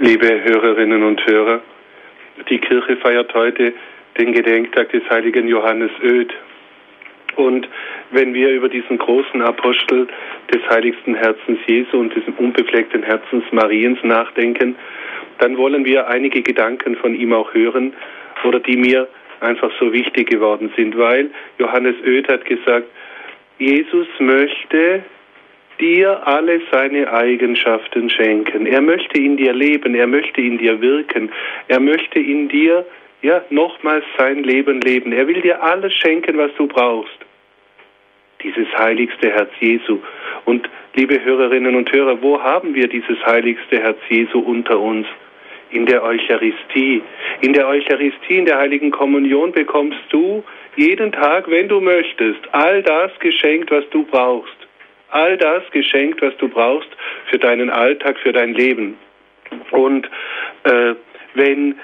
Liebe Hörerinnen und Hörer, die Kirche feiert heute den Gedenktag des heiligen Johannes Oed. Und wenn wir über diesen großen Apostel des heiligsten Herzens Jesu und des unbefleckten Herzens Mariens nachdenken, dann wollen wir einige Gedanken von ihm auch hören oder die mir einfach so wichtig geworden sind, weil Johannes Oed hat gesagt, Jesus möchte dir alle seine Eigenschaften schenken. Er möchte in dir leben, er möchte in dir wirken, er möchte in dir nochmals sein Leben leben. Er will dir alles schenken, was du brauchst. Dieses heiligste Herz Jesu. Und liebe Hörerinnen und Hörer, wo haben wir dieses heiligste Herz Jesu unter uns? In der Eucharistie. In der Eucharistie, in der Heiligen Kommunion bekommst du jeden Tag, wenn du möchtest, all das geschenkt, was du brauchst. All das geschenkt, was du brauchst für deinen Alltag, für dein Leben. Und wenn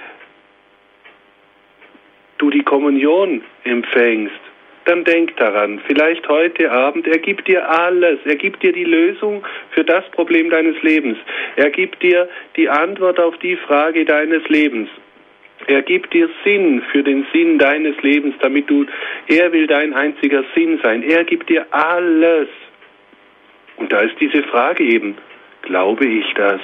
du die Kommunion empfängst, dann denk daran, vielleicht heute Abend, er gibt dir alles, er gibt dir die Lösung für das Problem deines Lebens. Er gibt dir die Antwort auf die Frage deines Lebens. Er gibt dir Sinn für den Sinn deines Lebens, er will dein einziger Sinn sein. Er gibt dir alles. Und da ist diese Frage eben, glaube ich das?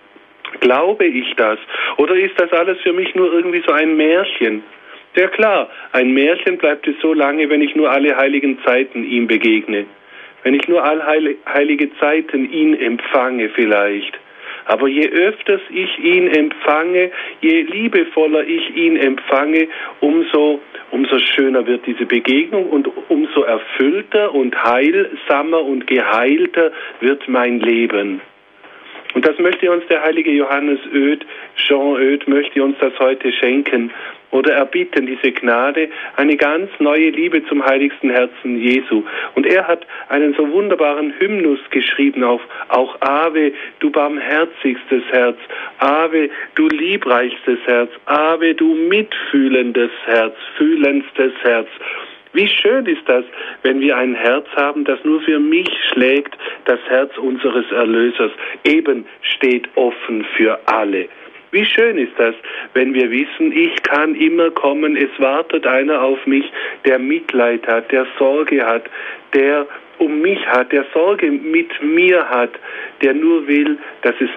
Glaube ich das? Oder ist das alles für mich nur irgendwie so ein Märchen? Ja klar, ein Märchen bleibt es so lange, wenn ich nur alle heiligen Zeiten ihm begegne. Wenn ich nur alle heilige Zeiten ihn empfange vielleicht. Aber je öfters ich ihn empfange, je liebevoller ich ihn empfange, umso schöner wird diese Begegnung und umso erfüllter und heilsamer und geheilter wird mein Leben. Und das möchte uns der heilige Johannes Oed, Jean Oed, möchte uns das heute schenken oder erbitten, diese Gnade, eine ganz neue Liebe zum heiligsten Herzen Jesu. Und er hat einen so wunderbaren Hymnus geschrieben auf auch Ave, du barmherzigstes Herz, Ave, du liebreichstes Herz, Ave, du mitfühlendes Herz, fühlendstes Herz. Wie schön ist das, wenn wir ein Herz haben, das nur für mich schlägt, das Herz unseres Erlösers, eben steht offen für alle. Wie schön ist das, wenn wir wissen, ich kann immer kommen, es wartet einer auf mich, der Mitleid hat, der Sorge hat, der um mich hat, der Sorge mit mir hat, der nur will, dass es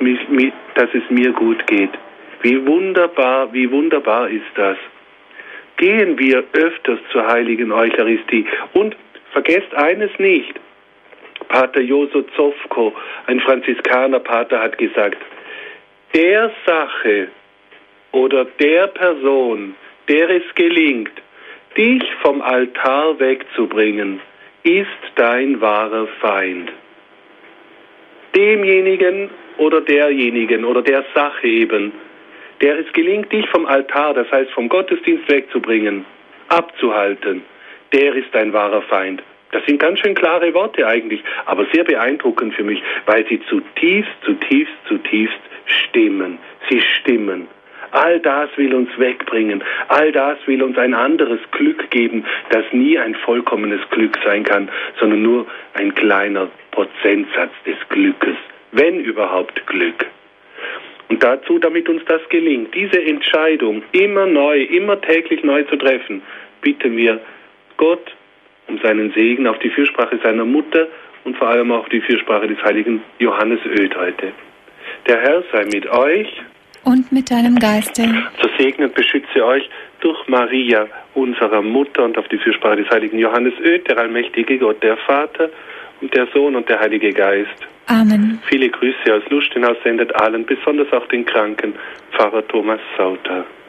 mir gut geht. Wie wunderbar ist das. Gehen wir öfters zur heiligen Eucharistie und vergesst eines nicht. Pater Joso Zofko, ein Franziskanerpater, hat gesagt, der Sache oder der Person, der es gelingt, dich vom Altar wegzubringen, ist dein wahrer Feind. Demjenigen oder derjenigen oder der Sache eben, der es gelingt, dich vom Altar, das heißt vom Gottesdienst wegzubringen, abzuhalten, der ist dein wahrer Feind. Das sind ganz schön klare Worte eigentlich, aber sehr beeindruckend für mich, weil sie zutiefst stimmen. Sie stimmen. All das will uns wegbringen. All das will uns ein anderes Glück geben, das nie ein vollkommenes Glück sein kann, sondern nur ein kleiner Prozentsatz des Glückes, wenn überhaupt Glück. Und dazu, damit uns das gelingt, diese Entscheidung immer täglich neu zu treffen, bitten wir Gott um seinen Segen auf die Fürsprache seiner Mutter und vor allem auch die Fürsprache des heiligen Johannes Oed heute. Der Herr sei mit euch und mit deinem Geiste. So segne und beschütze euch durch Maria, unserer Mutter, und auf die Fürsprache des heiligen Johannes Oed, der allmächtige Gott, der Vater und der Sohn und der Heilige Geist. Amen. Viele Grüße aus Lustenau sendet allen, besonders auch den Kranken, Pfarrer Thomas Sauter.